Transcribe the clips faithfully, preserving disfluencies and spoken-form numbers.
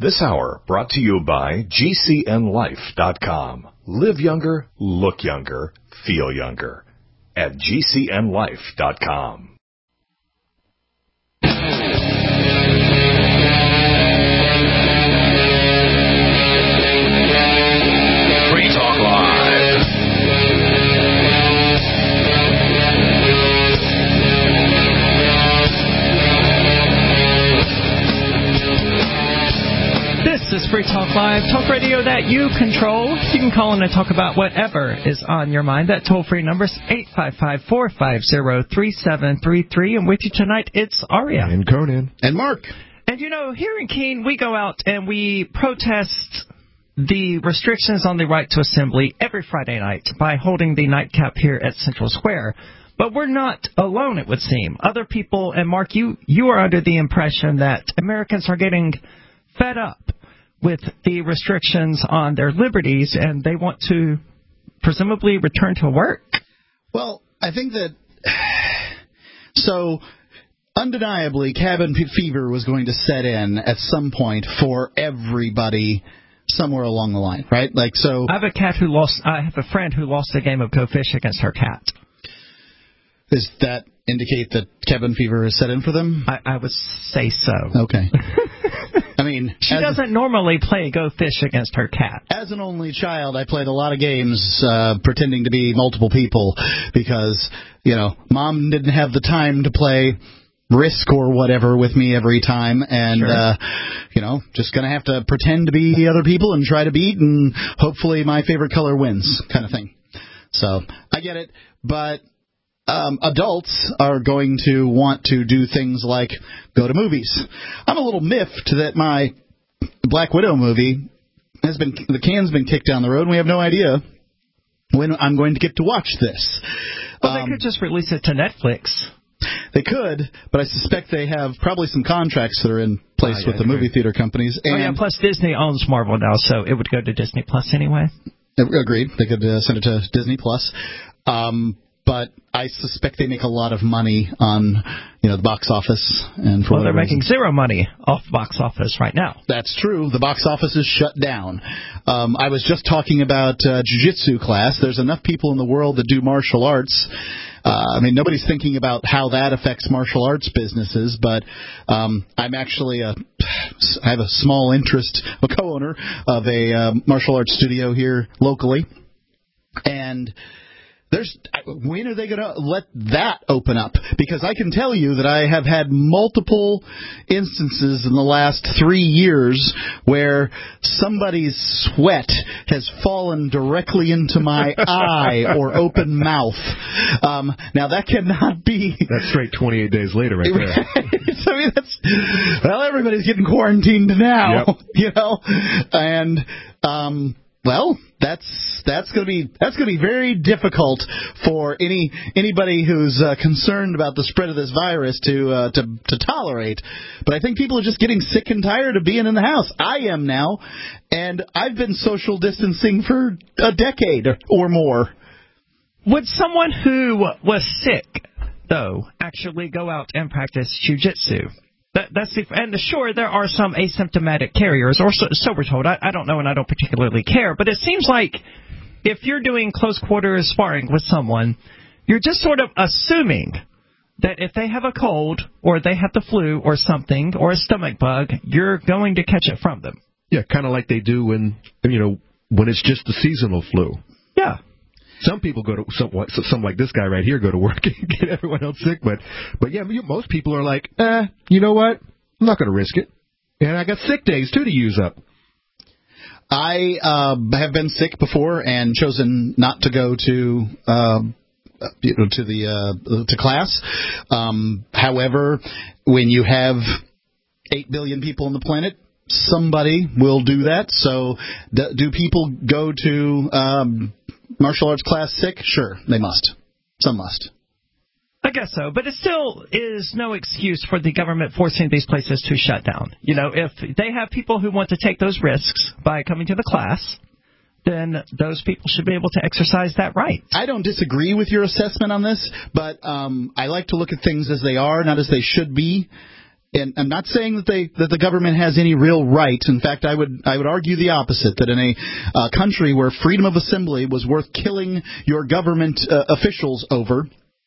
This hour brought to you by G C N life dot com. Live younger, look younger, feel younger at G C N life dot com. Free Talk Live. This is Free Talk Live, talk radio that you control. You can call in and talk about whatever is on your mind. That toll-free number is eight five five, four five zero, three seven three three. And with you tonight, it's Aria. And Conan. And Mark. And, you know, here in Keene, we go out and we protest the restrictions on the right to assembly every Friday night by holding the nightcap here at Central Square. But we're not alone, it would seem. Other people, and Mark, you, you are under the impression that Americans are getting fed up with the restrictions on their liberties, and they want to presumably return to work. Well, I think that, so, undeniably, cabin fever was going to set in at some point for everybody somewhere along the line, right? Like, so. I have a cat who lost, I have a friend who lost a game of Go Fish against her cat. Does that indicate that cabin fever is set in for them? I, I would say so. Okay. I mean, she doesn't a, normally play Go Fish against her cat. As an only child, I played a lot of games uh, pretending to be multiple people because, you know, Mom didn't have the time to play Risk or whatever with me every time, and, sure. uh, you know, just going to have to pretend to be other people and try to beat, and hopefully my favorite color wins kind of thing. So, I get it, but Um, adults are going to want to do things like go to movies. I'm a little miffed that my Black Widow movie has been, the can's been kicked down the road, and we have no idea when I'm going to get to watch this. Well, um, they could just release it to Netflix. They could, but I suspect they have probably some contracts that are in place oh, yeah, with the movie theater companies. And oh, yeah, plus Disney owns Marvel now, so it would go to Disney Plus anyway. Agreed. They could uh, send it to Disney Plus. Um, but I suspect they make a lot of money on, you know, the box office. And for well, they're reason. making zero money off box office right now. That's true. The box office is shut down. Um, I was just talking about uh, jiu-jitsu class. There's enough people in the world that do martial arts. Uh, I mean, nobody's thinking about how that affects martial arts businesses, but um, I'm actually a, I have a small interest, a co-owner of a uh, martial arts studio here locally, and There's when are they going to let that open up? Because I can tell you that I have had multiple instances in the last three years where somebody's sweat has fallen directly into my eye or open mouth. Um, now, that cannot be. That's straight twenty-eight days later right there. I mean, that's, well, everybody's getting quarantined now, yep. you know, and um Well, that's that's going to be that's going to be very difficult for any anybody who's uh, concerned about the spread of this virus to uh, to to tolerate. But I think people are just getting sick and tired of being in the house. I am now, and I've been social distancing for a decade or more. Would someone who was sick, though, actually go out and practice jiu-jitsu? That, that's the, and sure, there are some asymptomatic carriers, or so, so we're told. I, I don't know, and I don't particularly care. But it seems like if you're doing close quarters sparring with someone, you're just sort of assuming that if they have a cold or they have the flu or something or a stomach bug, you're going to catch it from them. Yeah, kind of like they do when you know when it's just the seasonal flu. Yeah. Some people go to some, some like this guy right here go to work and get everyone else sick, but but yeah, most people are like, eh, you know what? I'm not going to risk it, and I got sick days too to use up. I uh, have been sick before and chosen not to go to uh, you know, to the uh, to class. Um, however, when you have eight billion people on the planet, somebody will do that. So, do, do people go to um, martial arts class sick? Sure, they must. Some must. I guess so, but it still is no excuse for the government forcing these places to shut down. You know, if they have people who want to take those risks by coming to the class, then those people should be able to exercise that right. I don't disagree with your assessment on this, but um, I like to look at things as they are, not as they should be. And I'm not saying that they that the government has any real right. In fact, I would I would argue the opposite. That in a uh, country where freedom of assembly was worth killing your government uh, officials over,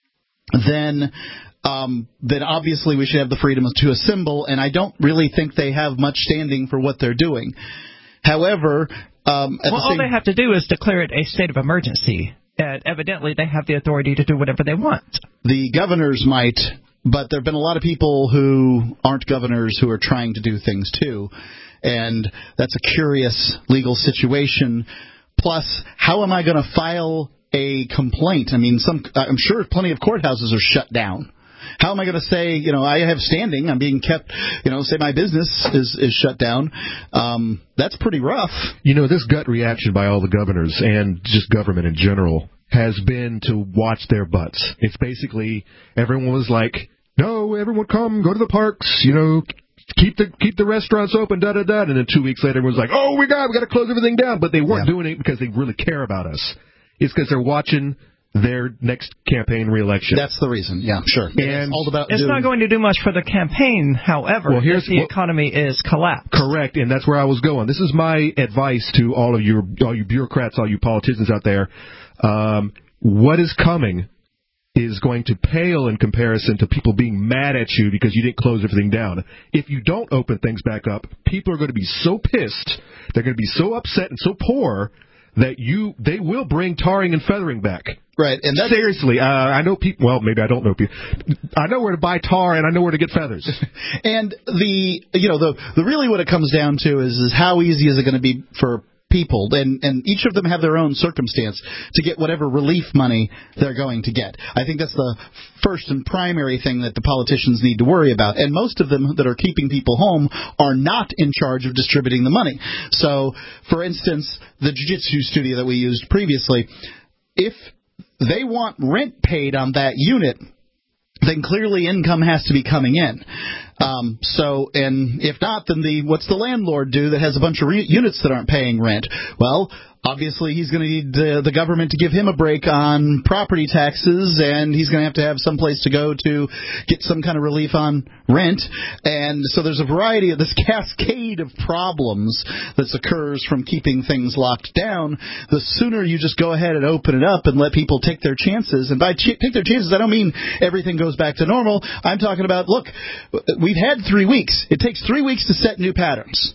then um, then obviously we should have the freedom to assemble. And I don't really think they have much standing for what they're doing. However, um, at well, the same, all they have to do is declare it a state of emergency. And evidently, they have the authority to do whatever they want. The governors might. But there have been a lot of people who aren't governors who are trying to do things, too. And that's a curious legal situation. Plus, how am I going to file a complaint? I mean, some I'm sure plenty of courthouses are shut down. How am I going to say, you know, I have standing, I'm being kept, you know, say my business is, is shut down? Um, that's pretty rough. You know, this gut reaction by all the governors and just government in general has been to watch their butts. It's basically everyone was like, no, everyone come, go to the parks, you know, keep the keep the restaurants open, da da da. And then two weeks later, everyone's like, oh, we got we got to close everything down. But they weren't yeah. doing it because they really care about us. It's because they're watching their next campaign reelection. That's the reason. Yeah, sure. And it's all about. It's doing... not going to do much for the campaign, however, well, here's, if the well, economy is collapsed. Correct, and that's where I was going. This is my advice to all of your all you bureaucrats, all you politicians out there. Um, what is coming is going to pale in comparison to people being mad at you because you didn't close everything down. If you don't open things back up, people are going to be so pissed, they're going to be so upset and so poor that you they will bring tarring and feathering back. Right, and that's, seriously, uh, I know people. Well, maybe I don't know people. I know where to buy tar and I know where to get feathers. And the you know the the really what it comes down to is is how easy is it going to be for people, and, and each of them have their own circumstance to get whatever relief money they're going to get. I think that's the first and primary thing that the politicians need to worry about. And most of them that are keeping people home are not in charge of distributing the money. So, for instance, the jiu-jitsu studio that we used previously, if they want rent paid on that unit, then clearly income has to be coming in. Um, so, and if not, then the what's the landlord do that has a bunch of re- units that aren't paying rent? Well, obviously he's going to need the, the government to give him a break on property taxes, and he's going to have to have some place to go to get some kind of relief on rent. And so there's a variety of this cascade of problems that occurs from keeping things locked down. The sooner you just go ahead and open it up and let people take their chances, and by ch- take their chances, I don't mean everything goes back to normal. I'm talking about, look, we've had three weeks. It takes three weeks to set new patterns.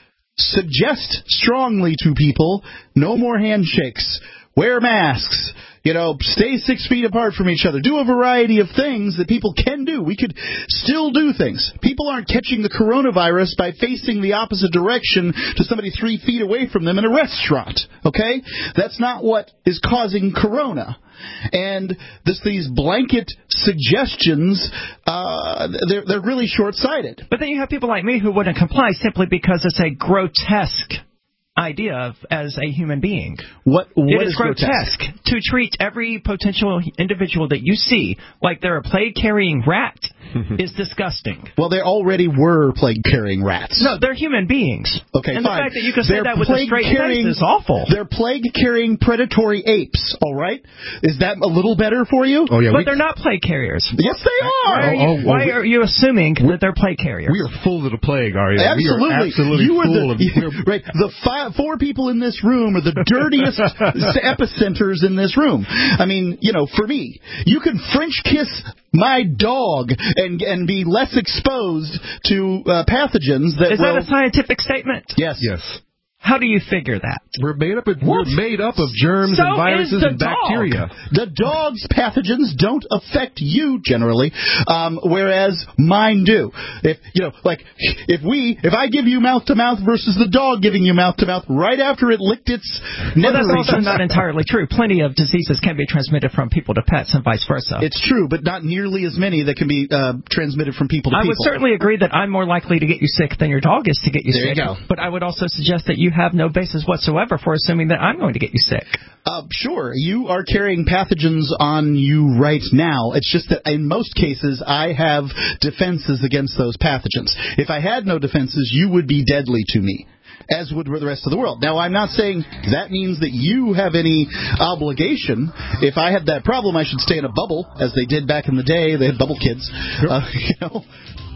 Suggest strongly to people, no more handshakes, wear masks, you know, stay six feet apart from each other. Do a variety of things that people can do. We could still do things. People aren't catching the coronavirus by facing the opposite direction to somebody three feet away from them in a restaurant, okay? That's not what is causing corona. And this, these blanket suggestions, uh, they're, they're really short-sighted. But then you have people like me who wouldn't comply simply because it's a grotesque idea of as a human being. What, what it is, is grotesque, grotesque to treat every potential individual that you see like they're a plague-carrying rat is disgusting. Well, they already were plague-carrying rats. No, they're human beings. Okay, and fine. the fact that you can say they're that with a straight face is awful. They're plague-carrying predatory apes, all right? Is that a little better for you? Oh, yeah. But we, they're not plague carriers. Yes, they are. Why are you, oh, oh, why we, are you assuming that they're plague carriers? We are full of the plague, are you? Absolutely. We are absolutely you are full the, of... Right. The five, four people in this room are the dirtiest epicenters in this room. I mean, you know, for me, you can French kiss my dog and and be less exposed to uh, pathogens that Is will... that a scientific statement? Yes. Yes. How do you figure that? We're made up of we're made up of germs so and viruses and dog. bacteria. The dog's pathogens don't affect you generally, um, whereas mine do. If you know, like if we, if I give you mouth to mouth versus the dog giving you mouth to mouth right after it licked its well, nether that's regions. also not entirely true. Plenty of diseases can be transmitted from people to pets and vice versa. It's true, but not nearly as many that can be uh, transmitted from people to I people. would certainly agree that I'm more likely to get you sick than your dog is to get you there sick. You go. But I would also suggest that you have no basis whatsoever for assuming that I'm going to get you sick. Uh, sure, you are carrying pathogens on you right now. It's just that in most cases, I have defenses against those pathogens. If I had no defenses, you would be deadly to me, as would the rest of the world. Now, I'm not saying that means that you have any obligation. If I had that problem, I should stay in a bubble, as they did back in the day. They had bubble kids, uh, you know.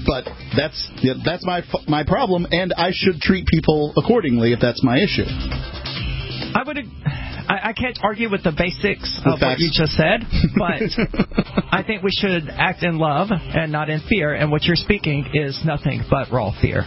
But that's yeah, that's my my problem, and I should treat people accordingly if that's my issue. I would. I, I can't argue with the basics The of facts. what you just said, but I think we should act in love and not in fear. And what you're speaking is nothing but raw fear.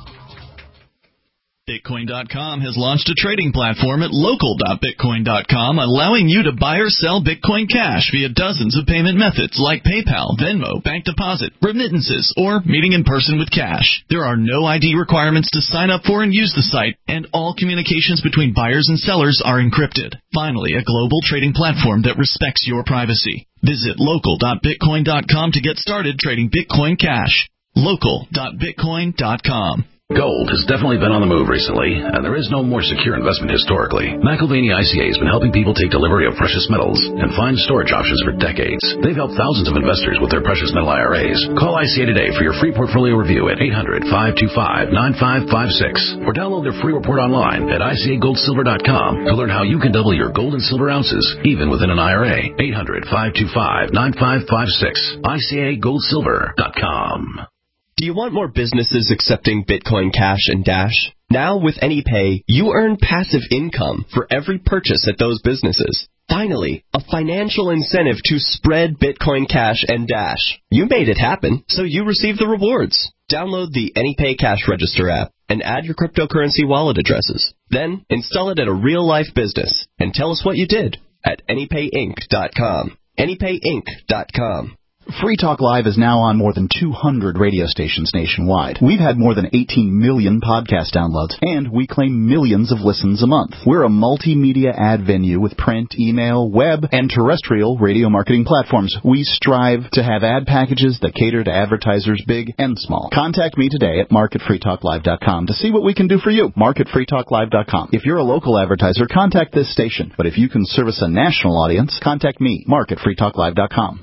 Bitcoin dot com has launched a trading platform at local dot bitcoin dot com, allowing you to buy or sell Bitcoin Cash via dozens of payment methods like PayPal, Venmo, bank deposit, remittances, or meeting in person with cash. There are no I D requirements to sign up for and use the site, and all communications between buyers and sellers are encrypted. Finally, a global trading platform that respects your privacy. Visit local dot bitcoin dot com to get started trading Bitcoin Cash. local dot bitcoin dot com. Gold has definitely been on the move recently, and there is no more secure investment historically. McIlvaney I C A has been helping people take delivery of precious metals and find storage options for decades. They've helped thousands of investors with their precious metal I R As. Call I C A today for your free portfolio review at eight hundred, five two five, nine five five six or download their free report online at I C A gold silver dot com to learn how you can double your gold and silver ounces even within an I R A. eight hundred, five two five, nine five five six. I C A gold silver dot com. Do you want more businesses accepting Bitcoin Cash and Dash? Now with AnyPay, you earn passive income for every purchase at those businesses. Finally, a financial incentive to spread Bitcoin Cash and Dash. You made it happen, so you receive the rewards. Download the AnyPay Cash Register app and add your cryptocurrency wallet addresses. Then install it at a real-life business and tell us what you did at any pay inc dot com. any pay inc dot com. Free Talk Live is now on more than two hundred radio stations nationwide. We've had more than eighteen million podcast downloads, and we claim millions of listens a month. We're a multimedia ad venue with print, email, web, and terrestrial radio marketing platforms. We strive to have ad packages that cater to advertisers big and small. Contact me today at market free talk live dot com to see what we can do for you. market free talk live dot com. If you're a local advertiser, contact this station. But if you can service a national audience, contact me, market free talk live dot com.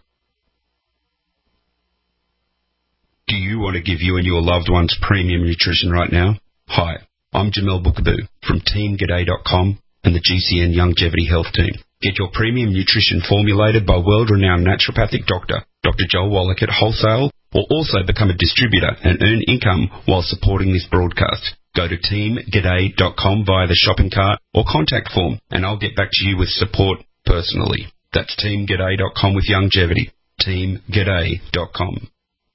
Do you want to give you and your loved ones premium nutrition right now? Hi, I'm Jamel Bookaboo from team g'day dot com and the G C N Longevity Health Team. Get your premium nutrition formulated by world-renowned naturopathic doctor, Doctor Joel Wallach at Wholesale, or also become a distributor and earn income while supporting this broadcast. Go to team g'day dot com via the shopping cart or contact form, and I'll get back to you with support personally. That's team g'day dot com with longevity. team g'day dot com.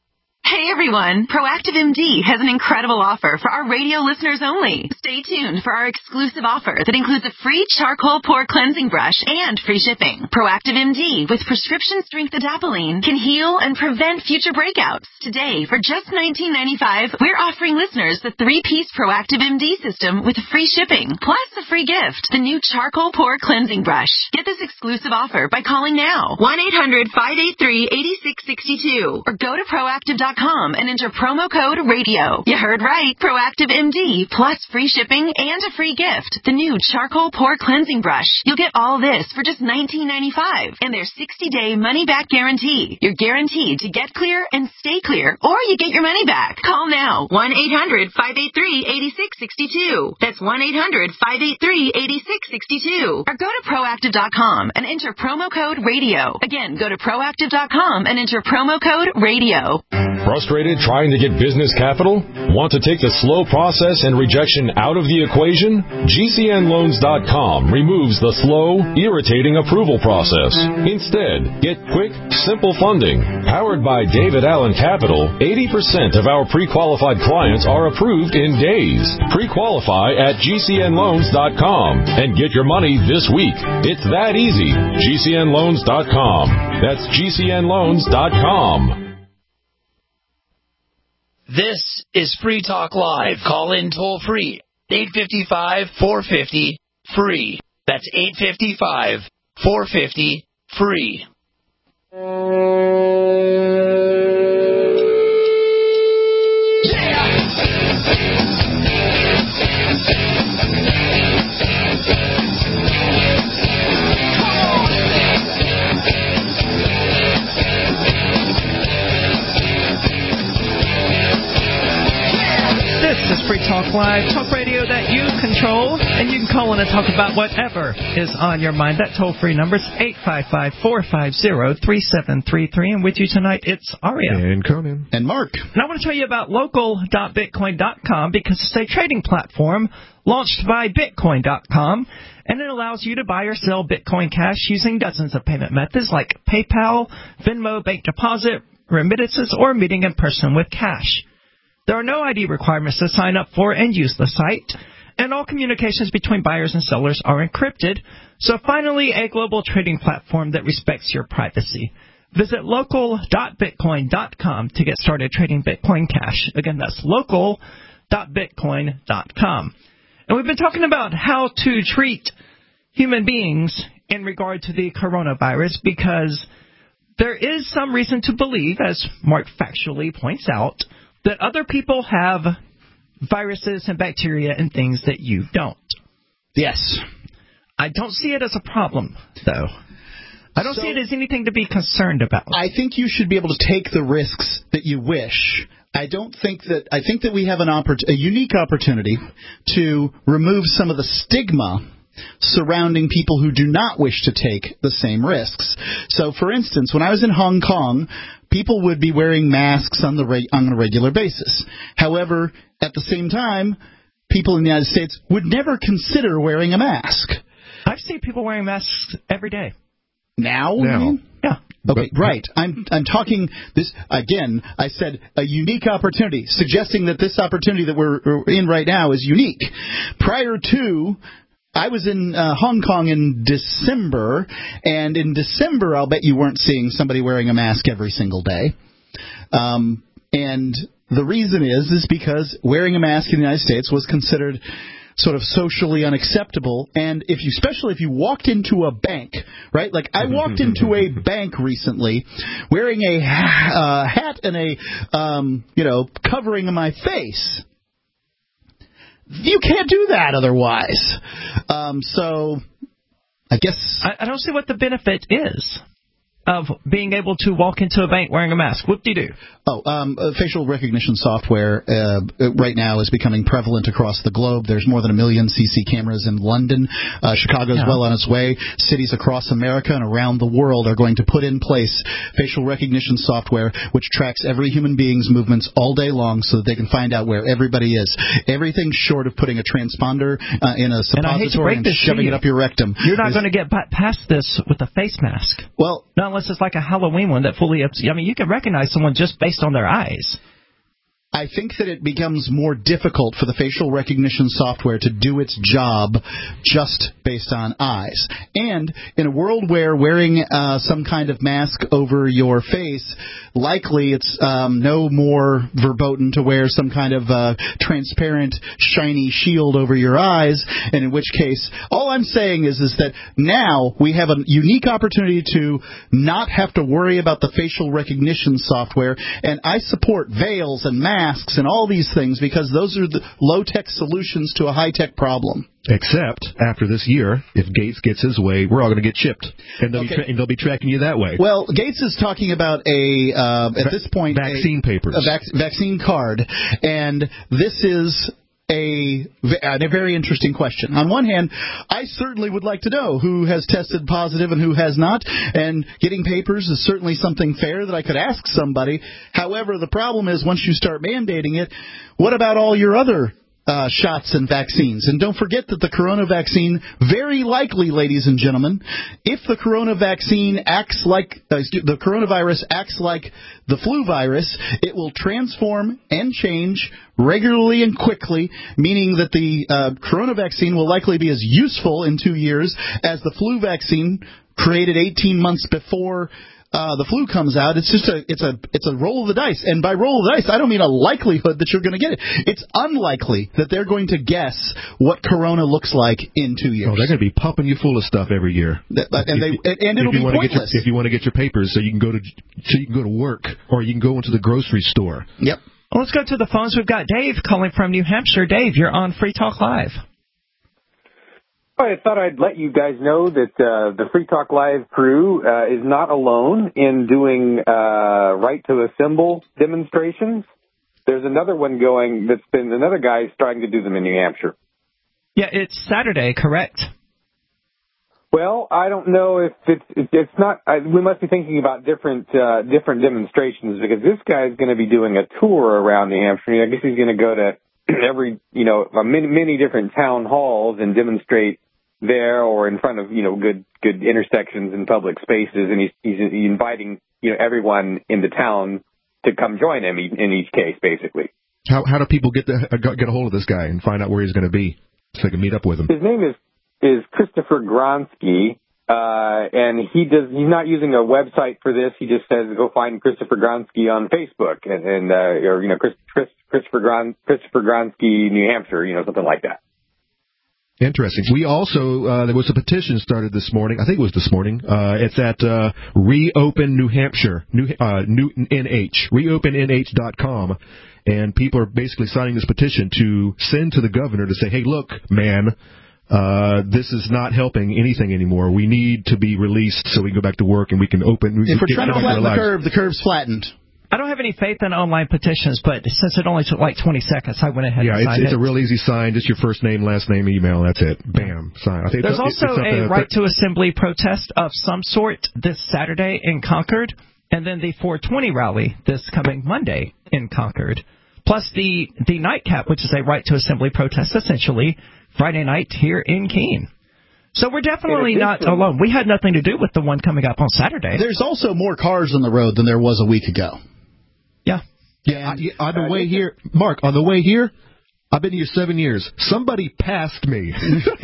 Hey everyone, Proactive M D has an incredible offer for our radio listeners only. Stay tuned for our exclusive offer that includes a free charcoal pore cleansing brush and free shipping. Proactive M D with prescription strength adapalene can heal and prevent future breakouts. Today, for just nineteen ninety-five dollars, we're offering listeners the three-piece Proactive M D system with free shipping, plus a free gift, the new charcoal pore cleansing brush. Get this exclusive offer by calling now, one eight hundred, five eight three, eight six six two, or go to proactive dot com and enter promo code radio. You heard right. Proactive M D plus free shipping and a free gift. The new charcoal pore cleansing brush. You'll get all this for just nineteen ninety-five dollars and their sixty-day money-back guarantee. You're guaranteed to get clear and stay clear, or you get your money back. Call now. one eight hundred, five eight three, eight six six two. That's one eight hundred, five eight three, eight six six two. Or go to proactive dot com and enter promo code radio. Again, go to proactive dot com and enter promo code radio. Frustrated trying to get business capital? Want to take the slow process and rejection out of the equation? G C N loans dot com removes the slow, irritating approval process. Instead, get quick, simple funding. Powered by David Allen Capital, eighty percent of our pre-qualified clients are approved in days. Pre-qualify at G C N loans dot com and get your money this week. It's that easy. G C N loans dot com. That's G C N loans dot com. This is Free Talk Live. Call in toll free. eight five five, four five zero, free. That's eight five five, four five zero, free. This is Free Talk Live, talk radio that you control, and you can call in and talk about whatever is on your mind. That toll-free number is eight five five, four five zero, three seven three three, and with you tonight, it's Aria. And Conan. And Mark. And I want to tell you about local dot bitcoin dot com because it's a trading platform launched by bitcoin dot com, and it allows you to buy or sell Bitcoin Cash using dozens of payment methods like PayPal, Venmo, bank deposit, remittances, or meeting in person with cash. There are no I D requirements to sign up for and use the site, and all communications between buyers and sellers are encrypted. So finally, a global trading platform that respects your privacy. Visit local dot bitcoin dot com to get started trading Bitcoin Cash. Again, that's local dot bitcoin dot com. And we've been talking about how to treat human beings in regard to the coronavirus because there is some reason to believe, as Mark factually points out, that other people have viruses and bacteria and things that you don't. Yes. I don't see it as a problem, though. I don't so, see it as anything to be concerned about. I think you should be able to take the risks that you wish. I don't think that I think that we have an oppor- a unique opportunity to remove some of the stigma surrounding people who do not wish to take the same risks. So, for instance, when I was in Hong Kong, people would be wearing masks on the re- on a regular basis. However, at the same time, people in the United States would never consider wearing a mask. I've seen people wearing masks every day. Now? Now. Yeah. Okay, right. I'm I'm talking this again. I said a unique opportunity, suggesting that this opportunity that we're, we're in right now is unique. Prior to, I was in uh, Hong Kong in December, and in December, I'll bet you weren't seeing somebody wearing a mask every single day. Um, and the reason is is because wearing a mask in the United States was considered sort of socially unacceptable, and if you, especially if you walked into a bank, right? Like I walked into a bank recently, wearing a ha- uh, hat and a, um, you know, covering my face. You can't do that otherwise. Um, so, I guess I, I don't see what the benefit is of being able to walk into a bank wearing a mask. Whoop-de-doo. Oh, um, uh, facial recognition software uh, right now is becoming prevalent across the globe. There's more than a million C C cameras in London. Uh, Chicago is yeah. well on its way. Cities across America and around the world are going to put in place facial recognition software which tracks every human being's movements all day long so that they can find out where everybody is. Everything short of putting a transponder uh, in a suppository and, and shoving it up your rectum. You're not is, going to get past this with a face mask. Well, not unless it's like a Halloween one that fully, I mean, you can recognize someone just based on their eyes. I think that it becomes more difficult for the facial recognition software to do its job just based on eyes. And in a world where wearing uh, some kind of mask over your face, likely it's um, no more verboten to wear some kind of uh, transparent, shiny shield over your eyes, and in which case, all I'm saying is, is that now we have a unique opportunity to not have to worry about the facial recognition software, and I support veils and masks masks and all these things because those are the low-tech solutions to a high-tech problem. Except after this year, if Gates gets his way, we're all going to get chipped, and they'll, okay. be tra- and they'll be tracking you that way. Well, Gates is talking about a uh, at Va- this point vaccine a, papers, a vac- vaccine card, and this is A, a very interesting question. On one hand, I certainly would like to know who has tested positive and who has not, and getting papers is certainly something fair that I could ask somebody. However, the problem is once you start mandating it, what about all your other Uh, shots and vaccines? And don't forget that the corona vaccine, very likely, ladies and gentlemen, if the corona vaccine acts like, uh, the coronavirus acts like the flu virus, it will transform and change regularly and quickly, meaning that the uh, corona vaccine will likely be as useful in two years as the flu vaccine created eighteen months before Uh, the flu comes out. It's just a it's a it's a roll of the dice, and by roll of the dice, I don't mean a likelihood that you're going to get it. It's unlikely that they're going to guess what Corona looks like in two years. Oh, they're going to be pumping you full of stuff every year, that, and they and it'll be pointless your, if you want to get your papers, so you can go to so you can go to work or you can go into the grocery store. Yep. Well, let's go to the phones. We've got Dave calling from New Hampshire. Dave, you're on Free Talk Live. I thought I'd let you guys know that uh, the Free Talk Live crew uh, is not alone in doing uh, right to assemble demonstrations. there's another one going that's been another guy's trying to do them in New Hampshire. Yeah, it's Saturday, correct? Well, I don't know if it's it's not. I, we must be thinking about different uh, different demonstrations because this guy is going to be doing a tour around New Hampshire. I guess he's going to go to every you know many many different town halls and demonstrate there or in front of you know good good intersections and public spaces, and he's he's inviting you know everyone in the town to come join him in each case, basically. How how do people get the get a hold of this guy and find out where he's going to be so they can meet up with him? His name is. is Christopher Gronsky, uh, and he does, he's not using a website for this. He just says, go find Christopher Gronsky on Facebook and, and uh, or, you know, Chris, Chris, Christopher Gron, Christopher Gronsky, New Hampshire, you know, something like that. Interesting. We also, uh, there was a petition started this morning. I think it was this morning. Uh, it's at, uh, Reopen New Hampshire, New, uh, New N H, reopen N H dot com. And people are basically signing this petition to send to the governor to say, hey, look, man, Uh, this is not helping anything anymore. We need to be released so we can go back to work and we can open. We if can we're trying to flatten the curve, the curve's flattened. I don't have any faith in online petitions, but since it only took like twenty seconds, I went ahead yeah, and signed it's, it's it. a real easy sign. Just your first name, last name, email. That's it. Bam. Sign. I think There's it's, also it's a right to assembly protest of some sort this Saturday in Concord, and then the four twenty rally this coming Monday in Concord. Plus the, the nightcap, which is a right to assembly protest, essentially, Friday night here in Keene. So we're definitely not alone. We had nothing to do with the one coming up on Saturday. There's also more cars on the road than there was a week ago. Yeah. Yeah. I, on the way here, Mark, on the way here, I've been here seven years. Somebody passed me.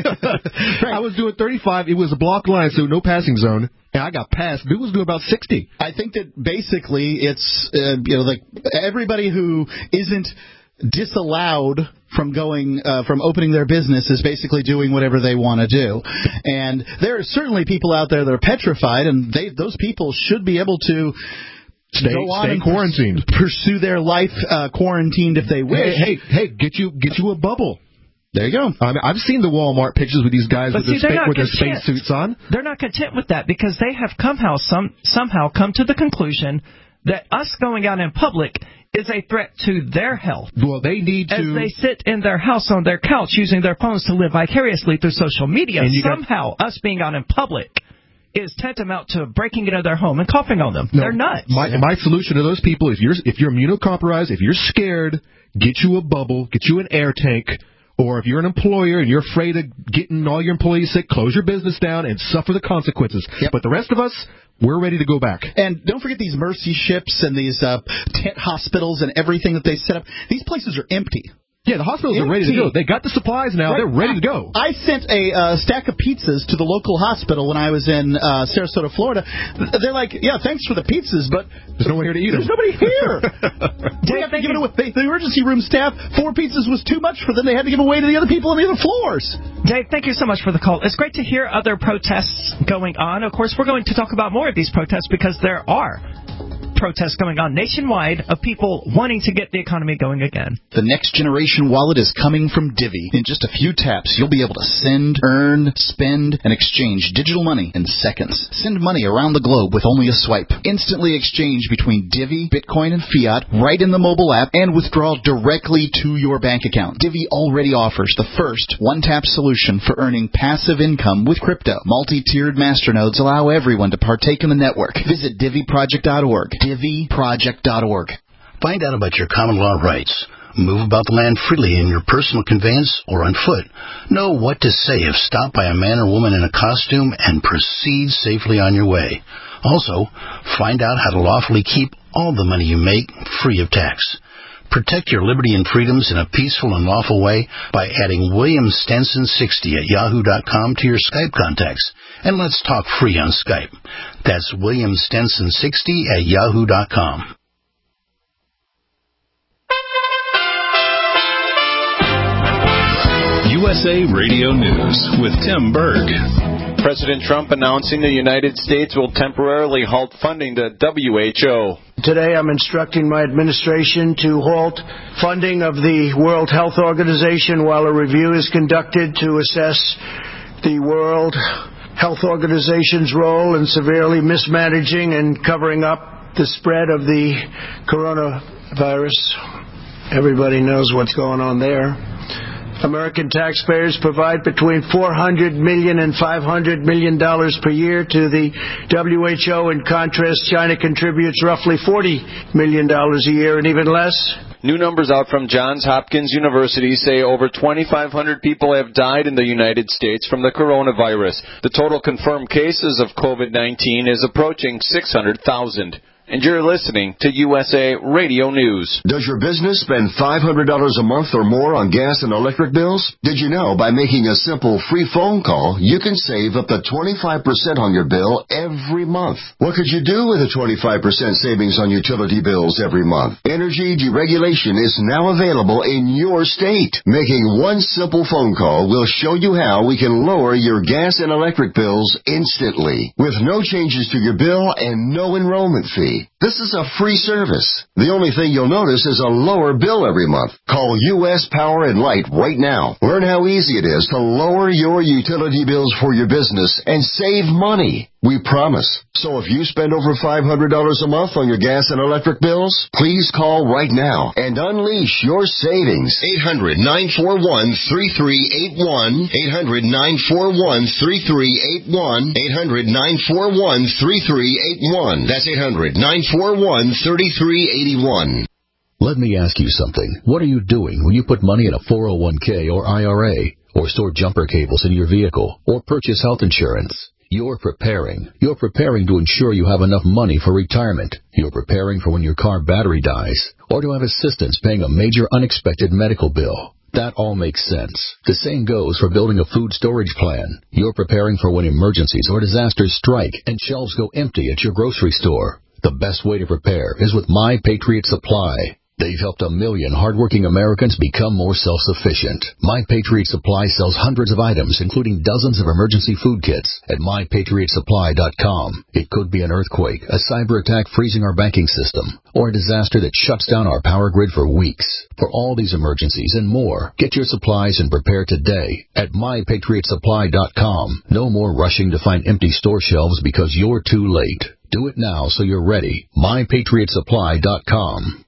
I was doing thirty-five. It was a block line, so no passing zone. And I got passed. Dude was doing about sixty. I think that basically it's, uh, you know, like everybody who isn't disallowed from going uh, from opening their business is basically doing whatever they want to do. And there are certainly people out there that are petrified, and they those people should be able to Stay, go on stay and quarantined. Pursue their life uh, quarantined if they wish. Hey, hey, hey, get you get you a bubble. There you go. I mean, I've seen the Walmart pictures with these guys but with, see, their, spa- with their content. space suits on. They're not content with that because they have somehow, some, somehow come to the conclusion that us going out in public is a threat to their health. Well, they need to... As they sit in their house on their couch using their phones to live vicariously through social media, somehow got... us being out in public is tantamount to breaking into their home and coughing on them. No, they're nuts. My, my solution to those people, if you're, if you're immunocompromised, if you're scared, get you a bubble, get you an air tank, or if you're an employer and you're afraid of getting all your employees sick, close your business down and suffer the consequences. Yep. But the rest of us, we're ready to go back. And don't forget these mercy ships and these uh, tent hospitals and everything that they set up. These places are empty. Yeah, the hospitals empty. are ready to go. They got the supplies now. Right. They're ready to go. I sent a uh, stack of pizzas to the local hospital when I was in uh, Sarasota, Florida. They're like, yeah, thanks for the pizzas, but there's no one here to eat there's them. There's nobody here. They have to give it away. They, the emergency room staff, four pizzas was too much for them. They had to give away to the other people on the other floors. Dave, thank you so much for the call. It's great to hear other protests going on. Of course, we're going to talk about more of these protests because there are protests going on nationwide of people wanting to get the economy going again. The next generation wallet is coming from Divvy. In just a few taps, you'll be able to send, earn, spend, and exchange digital money in seconds. Send money around the globe with only a swipe. Instantly exchange between Divvy, Bitcoin, and fiat right in the mobile app and withdraw directly to your bank account. Divvy already offers the first one-tap solution for earning passive income with crypto. Multi-tiered masternodes allow everyone to partake in the network. Visit Divvy Project dot org. Divvy Project dot org. Find out about your common law rights. Move about the land freely in your personal conveyance or on foot. Know what to say if stopped by a man or woman in a costume and proceed safely on your way. Also, find out how to lawfully keep all the money you make free of tax. Protect your liberty and freedoms in a peaceful and lawful way by adding William Stenson sixty at yahoo dot com to your Skype contacts. And let's talk free on Skype. That's William Stenson sixty at yahoo dot com. U S A Radio News with Tim Berg. President Trump announcing the United States will temporarily halt funding to W H O. Today I'm instructing my administration to halt funding of the World Health Organization while a review is conducted to assess the World Health Organization's role in severely mismanaging and covering up the spread of the coronavirus. Everybody knows what's going on there. American taxpayers provide between four hundred million dollars and five hundred million dollars per year to the W H O. In contrast, China contributes roughly forty million dollars a year, and even less. New numbers out from Johns Hopkins University say over twenty-five hundred people have died in the United States from the coronavirus. The total confirmed cases of COVID nineteen is approaching six hundred thousand. And you're listening to U S A Radio News. Does your business spend five hundred dollars a month or more on gas and electric bills? Did you know by making a simple free phone call, you can save up to twenty-five percent on your bill every month? What could you do with a twenty-five percent savings on utility bills every month? Energy deregulation is now available in your state. Making one simple phone call will show you how we can lower your gas and electric bills instantly, with no changes to your bill and no enrollment fee. This is a free service. The only thing you'll notice is a lower bill every month. Call U S Power and Light right now. Learn how easy it is to lower your utility bills for your business and save money. We promise. So if you spend over five hundred dollars a month on your gas and electric bills, please call right now and unleash your savings. eight hundred, nine four one, three three eight one. eight hundred, nine four one, three three eight one. eight hundred, nine four one, three three eight one. That's eight hundred, nine four one, three three eight one. Let me ask you something. What are you doing when you put money in a four oh one k or I R A, or store jumper cables in your vehicle, or purchase health insurance? You're preparing. You're preparing to ensure you have enough money for retirement. You're preparing for when your car battery dies, or to have assistance paying a major unexpected medical bill. That all makes sense. The same goes for building a food storage plan. You're preparing for when emergencies or disasters strike and shelves go empty at your grocery store. The best way to prepare is with My Patriot Supply. They've helped a million hardworking Americans become more self-sufficient. My Patriot Supply sells hundreds of items, including dozens of emergency food kits, at my patriot supply dot com. It could be an earthquake, a cyber attack freezing our banking system, or a disaster that shuts down our power grid for weeks. For all these emergencies and more, get your supplies and prepare today at my patriot supply dot com. No more rushing to find empty store shelves because you're too late. Do it now so you're ready. my patriot supply dot com.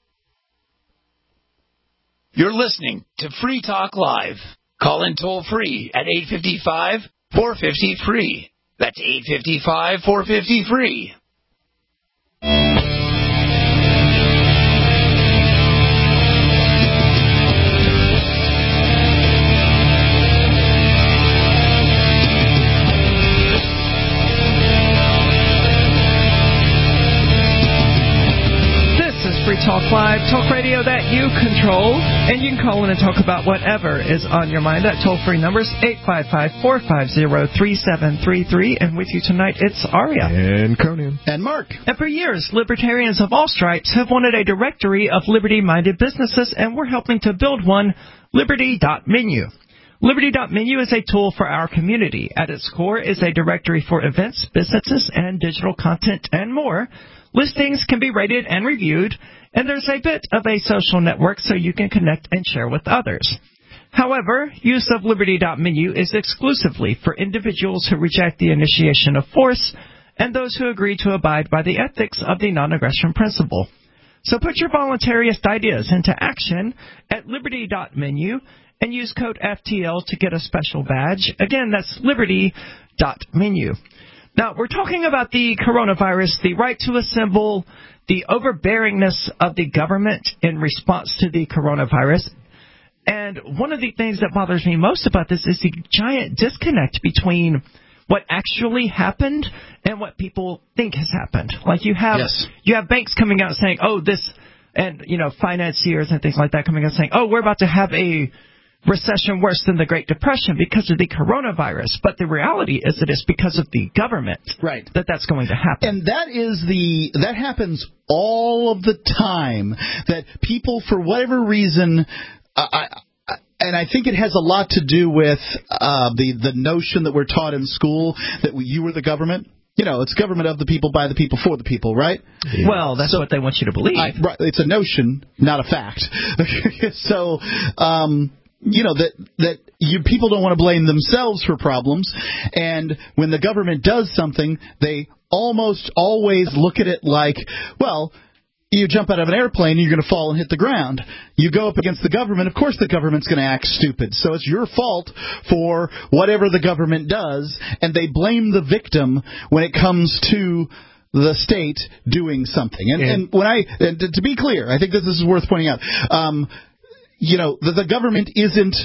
You're listening to Free Talk Live. Call in toll free at eight five five, four five zero, free. That's eight five five, four five zero, free. Talk Live, talk radio that you control, and you can call in and talk about whatever is on your mind. That toll-free number is eight five five, four five zero, three seven three three, and with you tonight, it's Aria. And Conan. And Mark. And for years, libertarians of all stripes have wanted a directory of liberty-minded businesses, and we're helping to build one, liberty dot menu. liberty dot menu is a tool for our community. At its core is a directory for events, businesses, and digital content, and more. Listings can be rated and reviewed, and there's a bit of a social network so you can connect and share with others. However, use of liberty dot menu is exclusively for individuals who reject the initiation of force and those who agree to abide by the ethics of the non-aggression principle. So put your voluntarist ideas into action at liberty dot menu and use code F T L to get a special badge. Again, that's liberty dot menu. Now, we're talking about the coronavirus, the right to assemble, the overbearingness of the government in response to the coronavirus. And one of the things that bothers me most about this is the giant disconnect between what actually happened and what people think has happened. Like you have yes. you have banks coming out saying, oh, this, and, you know, financiers and things like that coming out saying, oh, we're about to have a recession worse than the Great Depression because of the coronavirus. But the reality is that it's because of the government right. that that's going to happen. And that is the that happens all of the time, that people, for whatever reason, uh, I, I, and I think it has a lot to do with uh, the, the notion that we're taught in school that we, you were the government. You know, it's government of the people, by the people, for the people, right? Yeah. Well, that's so, what they want you to believe. I, right, it's a notion, not a fact. so, um... You know, that that you people don't want to blame themselves for problems, and when the government does something, they almost always look at it like, well, you jump out of an airplane, you're going to fall and hit the ground. You go up against the government, of course the government's going to act stupid. So it's your fault for whatever the government does, and they blame the victim when it comes to the state doing something. And, and when I, and to be clear, I think this is worth pointing out. Um, you know, the, the government isn't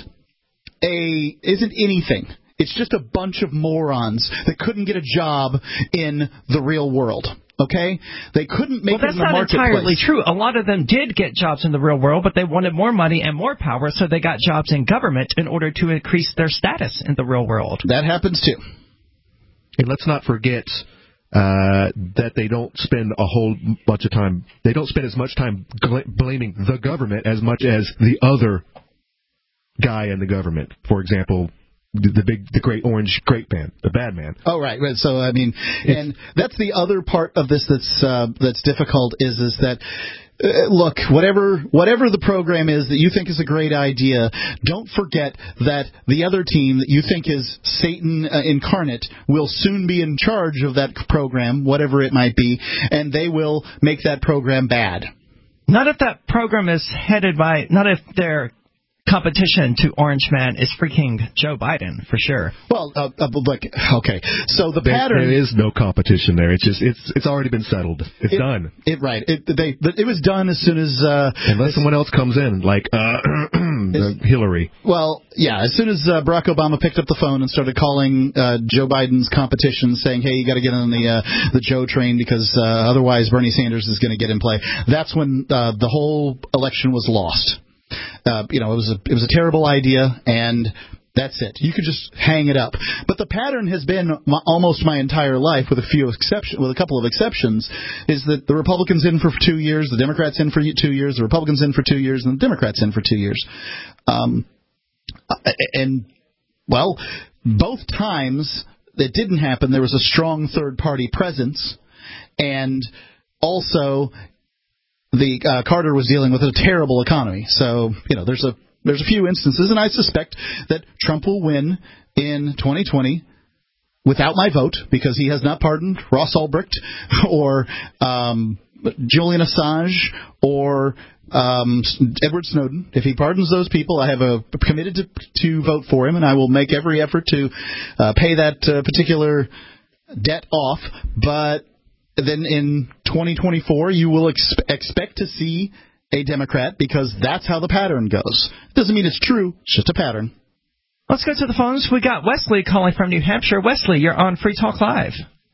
a isn't anything. It's just a bunch of morons that couldn't get a job in the real world. Okay? They couldn't make well, it in the marketplace. Well, that's not entirely true. A lot of them did get jobs in the real world, but they wanted more money and more power, so they got jobs in government in order to increase their status in the real world. That happens too. And let's not forget uh, that they don't spend a whole bunch of time, they don't spend as much time gl- blaming the government as much as the other guy in the government. For example, the, the big, the great orange grape man, the bad man. Oh, right, right. So, I mean, and that's the other part of this that's uh, that's difficult is is that. Uh, look, whatever whatever the program is that you think is a great idea, don't forget that the other team that you think is Satan uh, incarnate will soon be in charge of that program, whatever it might be, and they will make that program bad. Not if that program is headed by, not if their competition to Orange Man is freaking Joe Biden, for sure. Well, uh, uh, look, okay. So the there, pattern... There is no competition there. It's just, it's it's already been settled. It's it, done. It Right. It, they, it was done as soon as... Uh, Unless as, someone else comes in, like uh, Hillary. Well, yeah, as soon as uh, Barack Obama picked up the phone and started calling uh, Joe Biden's competition, saying, hey, you got to get on the uh, the Joe train because uh, otherwise Bernie Sanders is going to get in play, that's when uh, the whole election was lost. Uh, you know, it was a it was a terrible idea, and that's it. You could just hang it up. But the pattern has been my, almost my entire life, with a few exceptions, with a couple of exceptions, is that the Republicans in for two years, the Democrats in for two years, the Republicans in for two years, and the Democrats in for two years. Um, and well, both times it didn't happen. There was a strong third party presence, and also. The uh, Carter was dealing with a terrible economy, so you know there's a there's a few instances, and I suspect that Trump will win in twenty twenty without my vote because he has not pardoned Ross Ulbricht or um, Julian Assange or um, Edward Snowden. If he pardons those people, I have a committed to, to vote for him, and I will make every effort to uh, pay that uh, particular debt off, but. Then in twenty twenty-four, you will ex- expect to see a Democrat because that's how the pattern goes. Doesn't mean it's true. It's just a pattern. Let's go to the phones. We got Wesley calling from New Hampshire. Wesley, you're on Free Talk Live.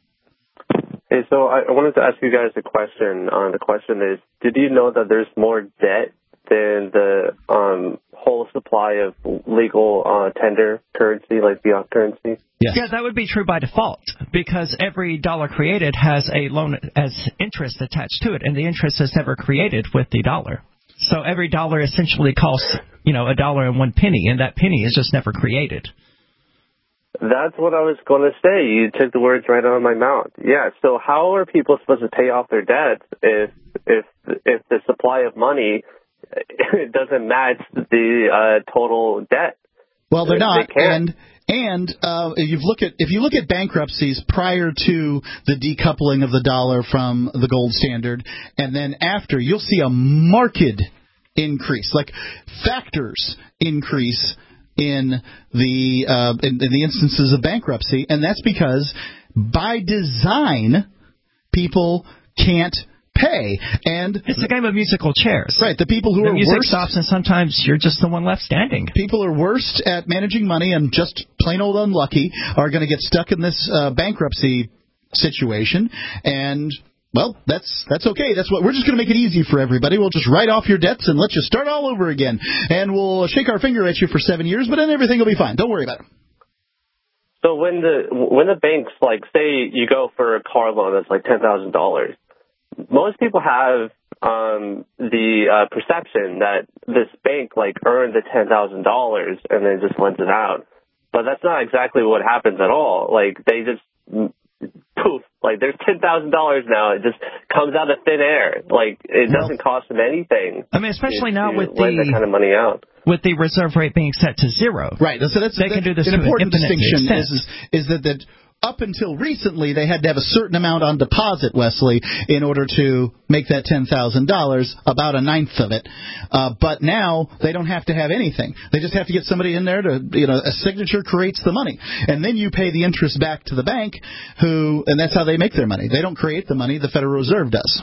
Hey, so I wanted to ask you guys a question. Uh, the question is, did you know that there's more debt than the um, whole supply of legal uh, tender currency, like fiat currency? Yes. Yeah, that would be true by default because every dollar created has a loan as interest attached to it, and the interest is never created with the dollar. So every dollar essentially costs, you know, a dollar and one penny, and that penny is just never created. That's what I was going to say. You took the words right out of my mouth. Yeah. So how are people supposed to pay off their debts if if if the supply of money it doesn't match the uh, total debt? Well, they're not, they and and uh, if you look at if you look at bankruptcies prior to the decoupling of the dollar from the gold standard, and then after, you'll see a marked increase, like factors increase in the uh, in, in the instances of bankruptcy, and that's because by design people can't pay, and it's a game of musical chairs. Right, the people who the are music worst, stops, and sometimes you're just the one left standing. People are worst at managing money and just plain old unlucky are going to get stuck in this uh, bankruptcy situation, and well, that's that's okay. That's what we're just going to make it easy for everybody. We'll just write off your debts and let you start all over again, and we'll shake our finger at you for seven years, but then everything will be fine. Don't worry about it. So when the when the banks, like, say you go for a car loan that's like ten thousand dollars. Most people have um, the uh, perception that this bank like earned the ten thousand dollars and then just lends it out, but that's not exactly what happens at all. Like they just poof, like there's ten thousand dollars now. It just comes out of thin air. Like it doesn't cost them anything. I mean, especially to, now to with lend the that kind of money out. With the reserve rate being set to zero, right? So that's they that, can do this an to important an infinite distinction. extent. Is, is is that that. up until recently, they had to have a certain amount on deposit, Wesley, in order to make that ten thousand dollars, about a ninth of it. Uh, but now they don't have to have anything. They just have to get somebody in there to, you know, a signature creates the money. And then you pay the interest back to the bank, who, and that's how they make their money. They don't create the money, the Federal Reserve does.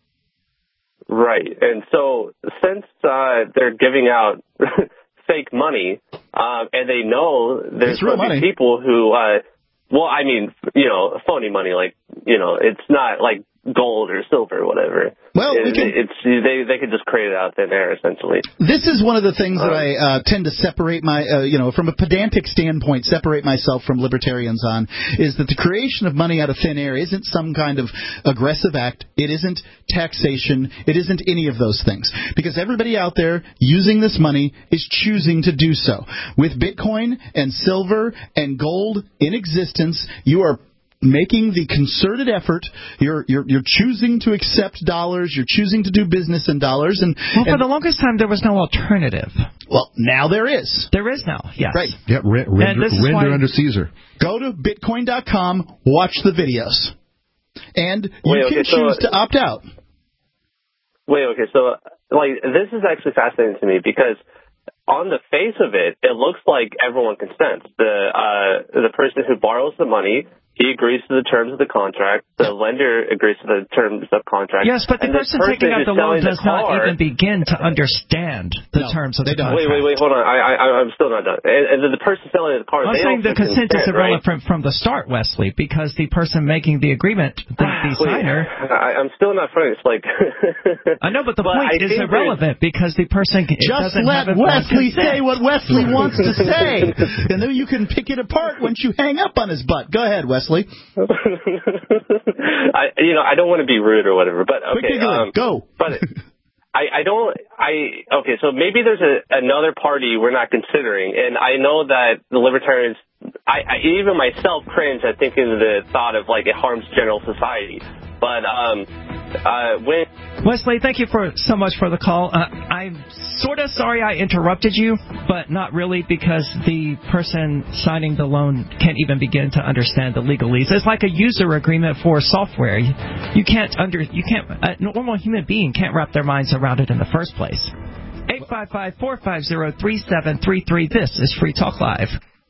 Right. And so since uh, they're giving out fake money, um, and they know there's going to be people who, uh, well, I mean, you know, phony money, like, you know, it's not like gold or silver or whatever. Well, it, we can, it's they they could just create it out of thin air, essentially. This is one of the things that I uh, tend to separate my, uh, you know, from a pedantic standpoint, separate myself from libertarians on, is that the creation of money out of thin air isn't some kind of aggressive act. It isn't taxation. It isn't any of those things. Because everybody out there using this money is choosing to do so. With Bitcoin and silver and gold in existence, you are making the concerted effort. You're you're you're choosing to accept dollars. You're choosing to do business in dollars. And, well, for and the longest time, there was no alternative. Well, now there is. There is now, yes. Right. Yeah, re- render, render under Caesar. Go to bitcoin dot com, watch the videos. And you Wait, can okay, so, choose to opt out. Wait, okay, so, like, this is actually fascinating to me because on the face of it, it looks like everyone consents. The uh, the person who borrows the money, he agrees to the terms of the contract. The lender agrees to the terms of the contract. Yes, but the person, person taking out the loan does the car, not even begin to understand the no, terms of the contract. Wait, wait, wait, hold on. I, I, I'm still not done. And, and then the person selling the car, I'm they saying don't the consent consent, is irrelevant right? from, from the start, Wesley, because the person making the agreement, the, the wait, signer... I, I'm still not finished. Like, I know, but the but point I is irrelevant because the person Just doesn't let have Wesley say what Wesley wants to say, and then you can pick it apart once you hang up on his butt. Go ahead, Wesley. I, you know, I don't want to be rude or whatever, but okay. Um, go. But I, I don't. I okay. So maybe there's a, another party we're not considering, and I know that the libertarians, I, I even myself cringe at thinking of the thought of like it harms general society. But um, uh, when Wesley, thank you for so much for the call. Uh, I'm sort of sorry I interrupted you, but not really because the person signing the loan can't even begin to understand the legalese. It's like a user agreement for software. You, you can't under you can't a normal human being can't wrap their minds around it in the first place. eight five five, four five zero, three seven three three. This is Free Talk Live.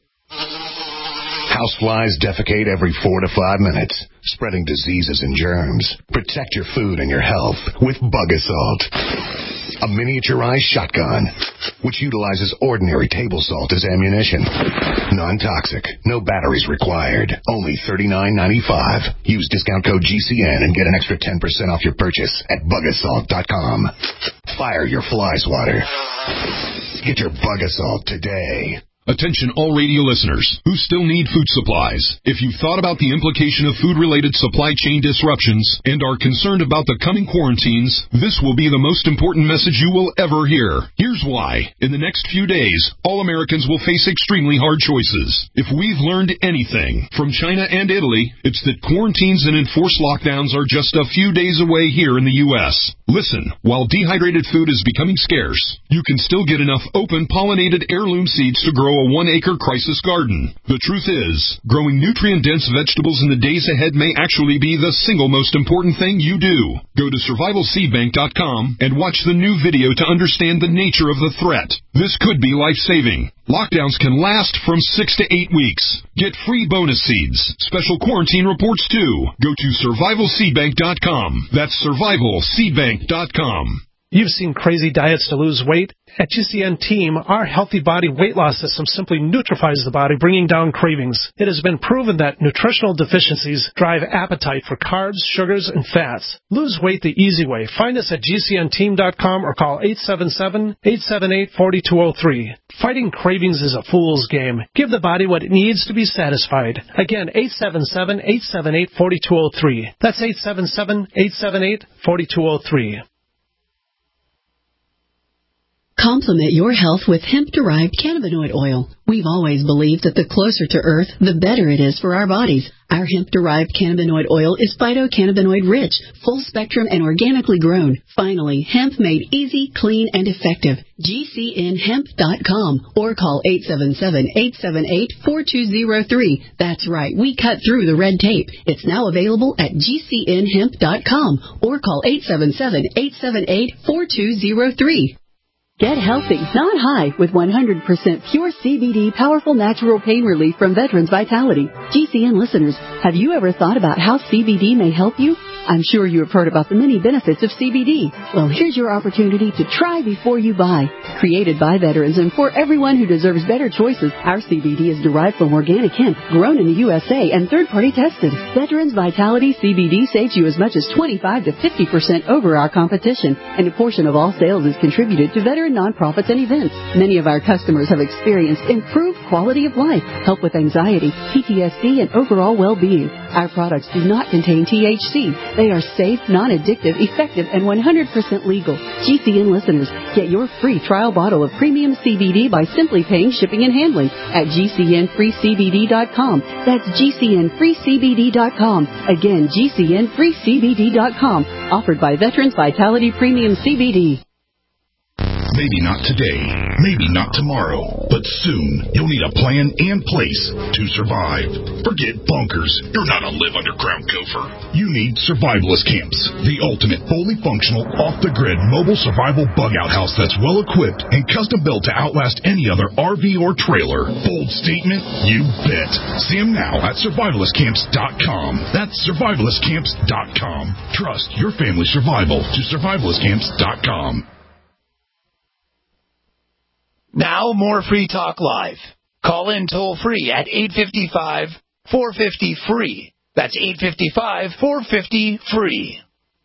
Houseflies defecate every four to five minutes, spreading diseases and germs. Protect your food and your health with Bug Assault, a miniaturized shotgun which utilizes ordinary table salt as ammunition. Non-toxic, no batteries required. Only thirty-nine ninety-five. Use discount code G C N and get an extra ten percent off your purchase at bug assault dot com. Fire your fly swatter. Get your Bug Assault today. Attention all radio listeners who still need food supplies. If you've thought about the implication of food-related supply chain disruptions and are concerned about the coming quarantines, this will be the most important message you will ever hear. Here's why. In the next few days, all Americans will face extremely hard choices. If we've learned anything from China and Italy, it's that quarantines and enforced lockdowns are just a few days away here in the U S. Listen, while dehydrated food is becoming scarce, you can still get enough open, pollinated heirloom seeds to grow a one-acre crisis garden. The truth is, growing nutrient-dense vegetables in the days ahead may actually be the single most important thing you do. Go to survival seed bank dot com and watch the new video to understand the nature of the threat. This could be life-saving. Lockdowns can last from six to eight weeks. Get free bonus seeds, special quarantine reports too. Go to survival seed bank dot com. That's survival seed bank dot com. You've seen crazy diets to lose weight. At G C N Team, our Healthy Body weight loss system simply neutralizes the body, bringing down cravings. It has been proven that nutritional deficiencies drive appetite for carbs, sugars, and fats. Lose weight the easy way. Find us at G C N team dot com or call eight seven seven, eight seven eight, four two zero three. Fighting cravings is a fool's game. Give the body what it needs to be satisfied. Again, eight seven seven, eight seven eight, four two zero three. That's eight seven seven, eight seven eight, four two zero three. Complement your health with hemp-derived cannabinoid oil. We've always believed that the closer to Earth, the better it is for our bodies. Our hemp-derived cannabinoid oil is phytocannabinoid-rich, full-spectrum, and organically grown. Finally, hemp made easy, clean, and effective. G C N hemp dot com or call eight seven seven, eight seven eight, four two zero three. That's right, we cut through the red tape. It's now available at G C N hemp dot com or call eight seven seven, eight seven eight, four two zero three. Get healthy, not high, with one hundred percent pure C B D powerful natural pain relief from Veterans Vitality. G C N listeners, have you ever thought about how C B D may help you? I'm sure you have heard about the many benefits of C B D. Well, here's your opportunity to try before you buy. Created by veterans and for everyone who deserves better choices, our C B D is derived from organic hemp, grown in the U S A and third-party tested. Veterans Vitality C B D saves you as much as twenty-five to fifty percent over our competition, and a portion of all sales is contributed to veteran nonprofits and events. Many of our customers have experienced improved quality of life, help with anxiety, P T S D, and overall well-being. Our products do not contain T H C. They are safe, non-addictive, effective, and one hundred percent legal. G C N listeners, get your free trial bottle of premium C B D by simply paying shipping and handling at G C N free C B D dot com. That's G C N free C B D dot com. Again, G C N free C B D dot com. Offered by Veterans Vitality Premium C B D. Maybe not today, maybe not tomorrow, but soon you'll need a plan and place to survive. Forget bunkers. You're not a live underground gopher. You need Survivalist Camps, the ultimate fully functional, off-the-grid mobile survival bug-out house that's well-equipped and custom-built to outlast any other R V or trailer. Bold statement? You bet. See them now at survivalist camps dot com. That's survivalist camps dot com. Trust your family's survival to survivalist camps dot com. Now more Free Talk Live. Call in toll free at eight five five, four five zero, free. That's eight five five, four five zero, free.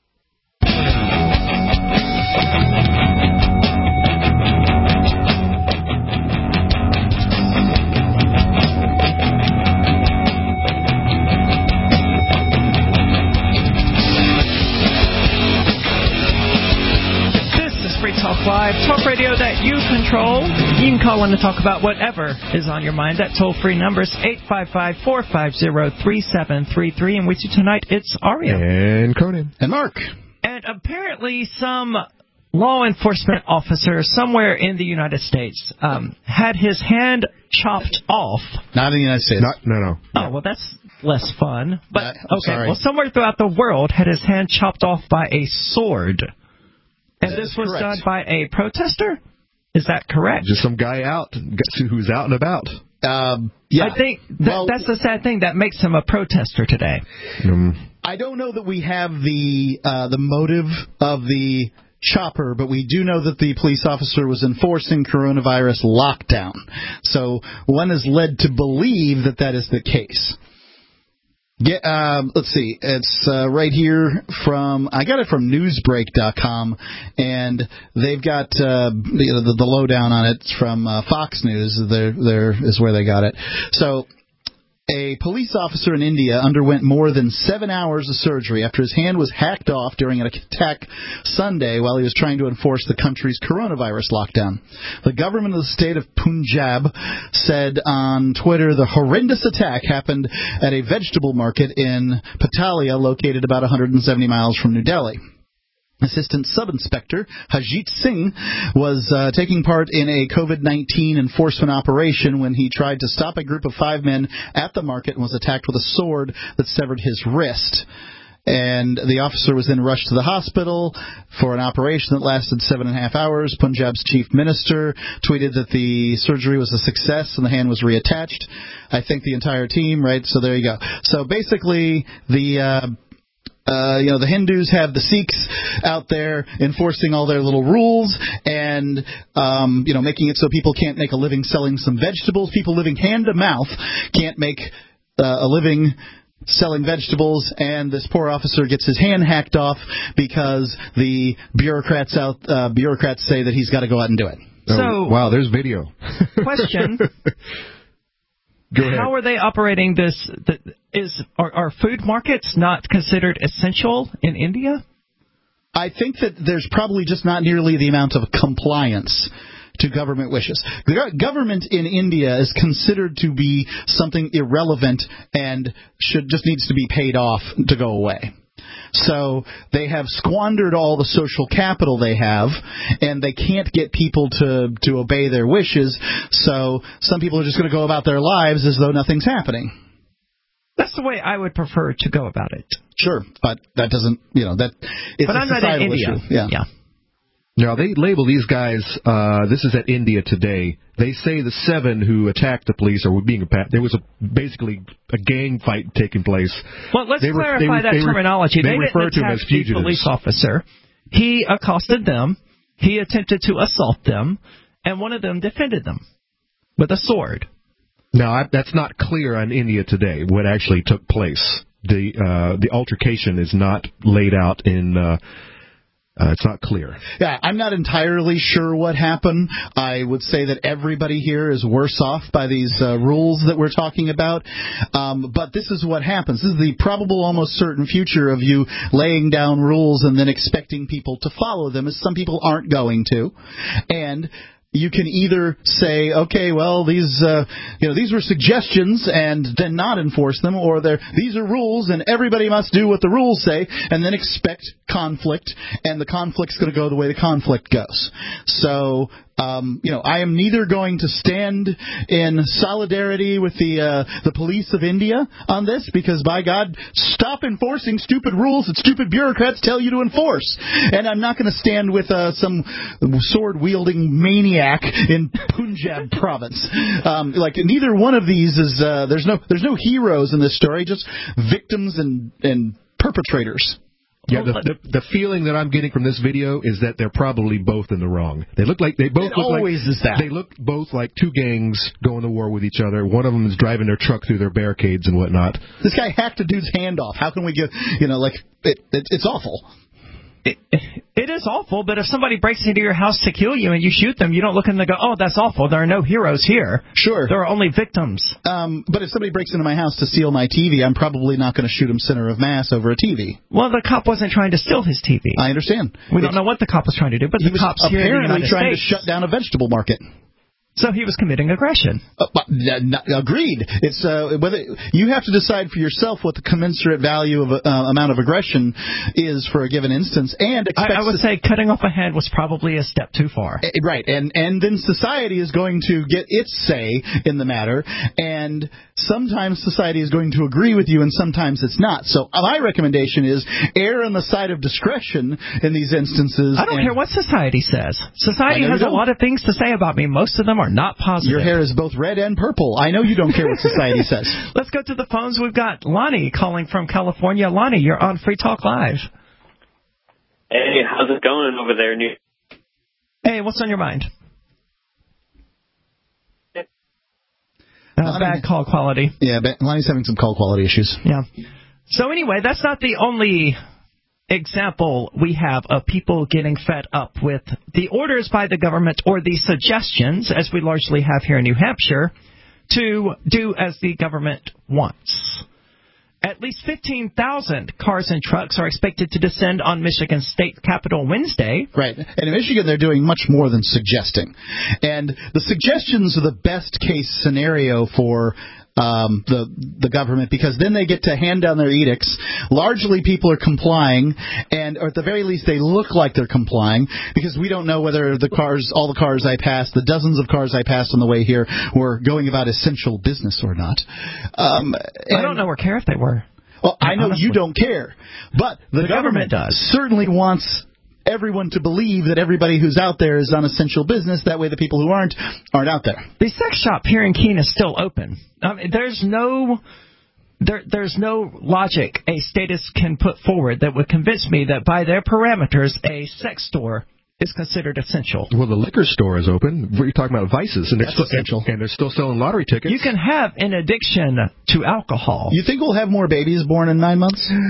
Talk Live, talk radio that you control. You can call in to talk about whatever is on your mind. That toll-free number is eight five five, four five zero, three seven three three. And with you tonight, it's Aria. And Conan. And Mark. And apparently some law enforcement officer somewhere in the United States um, had his hand chopped off. Not in the United States. Not, no, no. Oh, well, that's less fun. But, uh, okay, sorry. well, somewhere throughout the world had his hand chopped off by a sword. And this was correct. done by a protester? Is that correct? Just some guy out who's out and about. Um, yeah. I think th- well, that's the sad thing that makes him a protester today. Um, I don't know that we have the uh, the motive of the chopper, but we do know that the police officer was enforcing coronavirus lockdown. So one is led to believe that that is the case. Get, um, let's see. It's uh, right here from, I got it from newsbreak dot com, and they've got uh, the, the, the lowdown on it. It's from uh, Fox News. There, there is where they got it. So, a police officer in India underwent more than seven hours of surgery after his hand was hacked off during an attack Sunday while he was trying to enforce the country's coronavirus lockdown. The government of the state of Punjab said on Twitter the horrendous attack happened at a vegetable market in Patalia, located about one hundred seventy miles from New Delhi. Assistant Sub-Inspector Hajit Singh was uh, taking part in a COVID nineteen enforcement operation when he tried to stop a group of five men at the market and was attacked with a sword that severed his wrist. And the officer was then rushed to the hospital for an operation that lasted seven and a half hours. Punjab's chief minister tweeted that the surgery was a success and the hand was reattached. I think the entire team, right? So there you go. So basically, the... Uh, Uh, you know, the Hindus have the Sikhs out there enforcing all their little rules and, um, you know, making it so people can't make a living selling some vegetables. People living hand to mouth can't make uh, a living selling vegetables, and this poor officer gets his hand hacked off because the bureaucrats out uh, bureaucrats say that he's got to go out and do it. So, oh, wow, there's video. Question. Go ahead. How are they operating this? Is are, are food markets not considered essential in India? I think that there's probably just not nearly the amount of compliance to government wishes. The government in India is considered to be something irrelevant and should just needs to be paid off to go away. So they have squandered all the social capital they have, and they can't get people to, to obey their wishes, so some people are just going to go about their lives as though nothing's happening. That's the way I would prefer to go about it. Sure, but that doesn't, you know, that it's but a I'm not societal in India. issue. Yeah. yeah. Now, they label these guys, uh, this is at India Today. They say the seven who attacked the police or were being attacked, there was a, basically a gang fight taking place. Well, let's they clarify were, that they terminology. They, they refer didn't to him attack as the fugitives. police officer. He accosted them. He attempted to assault them, and one of them defended them with a sword. Now, I, that's not clear on India Today, what actually took place. The uh, the altercation is not laid out in... Uh, Uh, it's not clear. Yeah, I'm not entirely sure what happened. I would say that everybody here is worse off by these uh, rules that we're talking about. Um, but this is what happens. This is the probable, almost certain future of you laying down rules and then expecting people to follow them, as some people aren't going to. And you can either say, okay, well, these uh, you know these were suggestions, and then not enforce them, or they're, these are rules and everybody must do what the rules say, and then expect conflict, and the conflict's going to go the way the conflict goes. So, um, you know, I am neither going to stand in solidarity with the uh, the police of India on this, because, by God, stop enforcing stupid rules that stupid bureaucrats tell you to enforce. And I'm not going to stand with uh, some sword-wielding maniac in Punjab province. Um, like, neither one of these is, uh, there's no there's no heroes in this story, just victims and, and perpetrators. Yeah, the, the the feeling that I'm getting from this video is that they're probably both in the wrong. They look like they both it look always like is that. They look both like two gangs going to war with each other. One of them is driving their truck through their barricades and whatnot. This guy hacked a dude's hand off. How can we get, you know, like it, it it's awful. It, it is awful, but if somebody breaks into your house to kill you and you shoot them, you don't look and they go, oh, that's awful. There are no heroes here. Sure. There are only victims. Um, but if somebody breaks into my house to steal my T V, I'm probably not going to shoot him center of mass over a T V. Well, the cop wasn't trying to steal his T V. I understand. We don't know what the cop was trying to do, but he the was cops here in the apparently United trying States, to shut down a vegetable market. So he was committing aggression. Uh, but, uh, not, agreed. It's uh, whether you have to decide for yourself what the commensurate value of uh, amount of aggression is for a given instance, and I, I would say cutting off a hand was probably a step too far. Uh, right, and and then society is going to get its say in the matter, and sometimes society is going to agree with you, and sometimes it's not. So my recommendation is err on the side of discretion in these instances. I don't and, care what society says. Society has a lot of things to say about me. Most of them are not positive. Your hair is both red and purple. I know you don't care what society says. Let's go to the phones. We've got Lonnie calling from California. Lonnie, you're on Free Talk Live. Hey, how's it going over there, New? Hey, what's on your mind? Uh, bad call quality. Yeah, but Lonnie's having some call quality issues. Yeah. So anyway, that's not the only example we have of people getting fed up with the orders by the government or the suggestions, as we largely have here in New Hampshire, to do as the government wants. At least fifteen thousand cars and trucks are expected to descend on Michigan's state capital Wednesday. Right. And in Michigan, they're doing much more than suggesting. And the suggestions are the best case scenario for um, the the government, because then they get to hand down their edicts. Largely, people are complying, and or at the very least, they look like they're complying, because we don't know whether the cars, all the cars I passed, the dozens of cars I passed on the way here, were going about essential business or not. Um, I don't know or care if they were. Well, I know honestly. you don't care, but the, the government, government does. Certainly wants everyone to believe that everybody who's out there is on essential business. That way the people who aren't, aren't out there. The sex shop here in Keene is still open. I mean, there's no... There, there's no logic a status can put forward that would convince me that by their parameters, a sex store is considered essential. Well, the liquor store is open. We're talking about vices, and they're, still, essential. and they're still selling lottery tickets. You can have an addiction to alcohol. You think we'll have more babies born in nine months?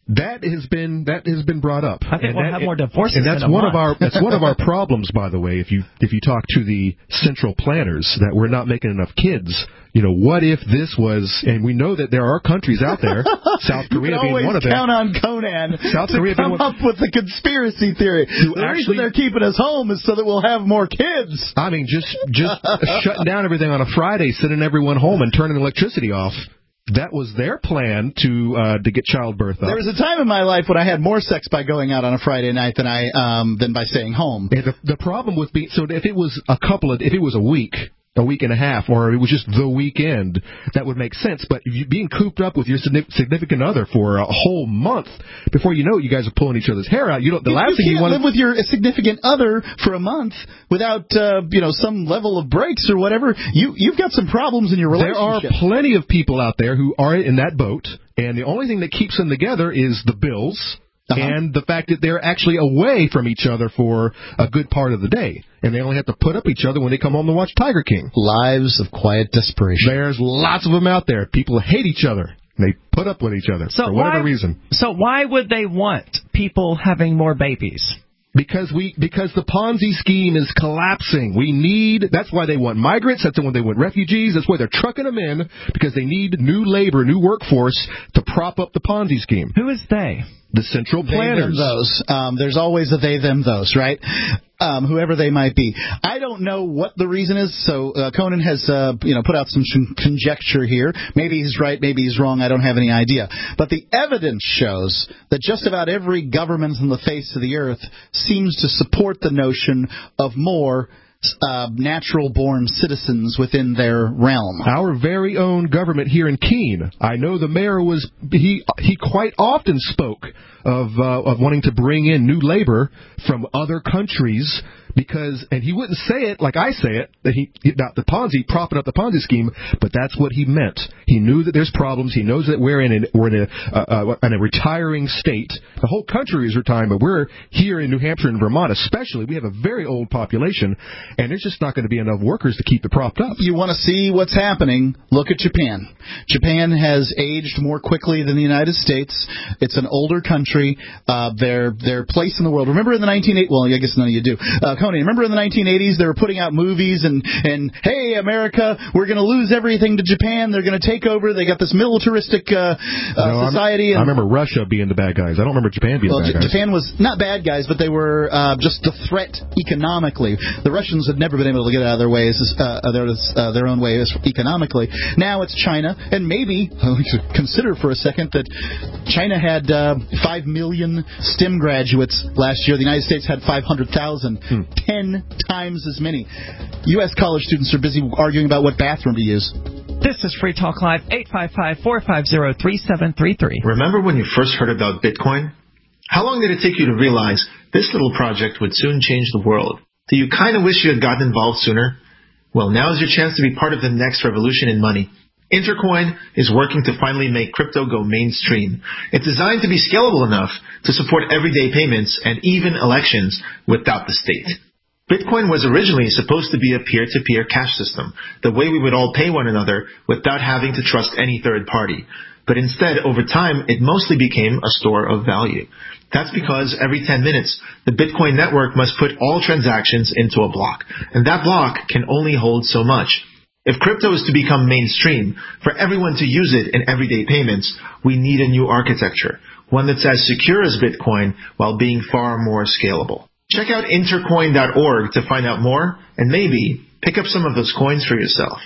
That has been that has been brought up. I think and we'll that, have more divorces And that's in a one month. of our that's one of our problems, by the way. If you if you talk to the central planners, that we're not making enough kids. You know, what if this was? And we know that there are countries out there, South Korea being one of them. Count on Conan South to Korea come being up with the conspiracy theory. The actually, reason they're keeping us home is so that we'll have more kids. I mean, just just shutting down everything on a Friday, sending everyone home, and turning electricity off. That was their plan to uh, to get childbirth up. There was a time in my life when I had more sex by going out on a Friday night than I um, than by staying home. And the, the problem with being so if it was a couple of if it was a week. A week and a half, or it was just the weekend, that would make sense. But if you being cooped up with your significant other for a whole month, before you know it, you guys are pulling each other's hair out. You don't. The you, last you thing can't you want live with your significant other for a month without, uh, you know, some level of breaks or whatever. You you've got some problems in your relationship. There are plenty of people out there who are in that boat, and the only thing that keeps them together is the bills. Uh-huh. And the fact that they're actually away from each other for a good part of the day. And they only have to put up each other when they come home to watch Tiger King. Lives of quiet desperation. There's lots of them out there. People hate each other. And they put up with each other so for whatever why, reason. So why would they want people having more babies? Because we because the Ponzi scheme is collapsing. We need that's why they want migrants, that's why they want refugees, that's why they're trucking them in, because they need new labor, new workforce to prop up the Ponzi scheme. Who is they? The central planners. They, them, those. Um, there's always a they, them, those, right? Um, whoever they might be. I don't know what the reason is, so uh, Conan has uh, you know, put out some conjecture here. Maybe he's right, maybe he's wrong, I don't have any idea. But the evidence shows that just about every government on the face of the earth seems to support the notion of more Uh, natural-born citizens within their realm. Our very own government here in Keene. I know the mayor was he he quite often spoke of uh, of wanting to bring in new labor from other countries because, and he wouldn't say it like I say it, that he not the Ponzi propping up the Ponzi scheme, but that's what he meant. He knew that there's problems. He knows that we're in an, we're in a uh, uh, in a retiring state. The whole country is retiring, but we're here in New Hampshire and Vermont, especially. We have a very old population. And there's just not going to be enough workers to keep it propped up. You want to see what's happening? Look at Japan. Japan has aged more quickly than the United States. It's an older country. Uh, their their place in the world. Remember in the nineteen eighties? Well, I guess none of you do. Uh, Conan, remember in the nineteen eighties they were putting out movies and and hey America, we're going to lose everything to Japan. They're going to take over. They got this militaristic uh, uh, no, society. And, and, I remember Russia being the bad guys. I don't remember Japan being well, the bad J- guys. Japan was not bad guys, but they were uh, just the threat economically. The Russians had never been able to get out of their ways, uh, their, uh, their own ways economically. Now it's China, and maybe we should consider for a second that China had uh, five million STEM graduates last year. The United States had five hundred thousand, hmm. ten times as many. U S college students are busy arguing about what bathroom to use. This is Free Talk Live, eight five five, four five zero, three seven three three. Remember when you first heard about Bitcoin? How long did it take you to realize this little project would soon change the world? Do you kind of wish you had gotten involved sooner? Well, now is your chance to be part of the next revolution in money. Intercoin is working to finally make crypto go mainstream. It's designed to be scalable enough to support everyday payments and even elections without the state. Bitcoin was originally supposed to be a peer-to-peer cash system, the way we would all pay one another without having to trust any third party. But instead, over time, it mostly became a store of value. That's because every ten minutes, the Bitcoin network must put all transactions into a block, and that block can only hold so much. If crypto is to become mainstream, for everyone to use it in everyday payments, we need a new architecture, one that's as secure as Bitcoin while being far more scalable. Check out intercoin dot org to find out more, and maybe pick up some of those coins for yourself.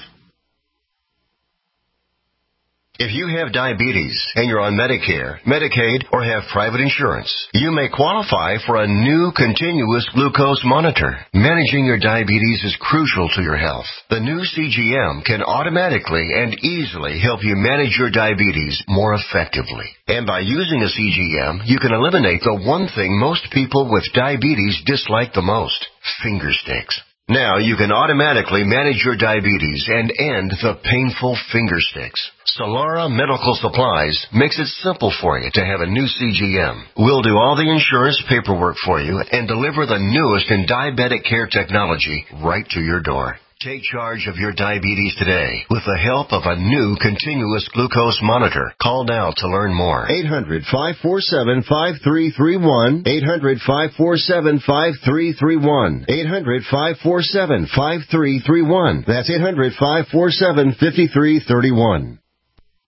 If you have diabetes and you're on Medicare, Medicaid, or have private insurance, you may qualify for a new continuous glucose monitor. Managing your diabetes is crucial to your health. The new C G M can automatically and easily help you manage your diabetes more effectively. And by using a C G M, you can eliminate the one thing most people with diabetes dislike the most, finger sticks. Now you can automatically manage your diabetes and end the painful finger sticks. Solara Medical Supplies makes it simple for you to have a new C G M. We'll do all the insurance paperwork for you and deliver the newest in diabetic care technology right to your door. Take charge of your diabetes today with the help of a new continuous glucose monitor. Call now to learn more. eight hundred, five four seven, five three three one. eight hundred, five four seven, five three three one. eight hundred, five four seven, five three three one. That's eight hundred, five four seven, five three three one.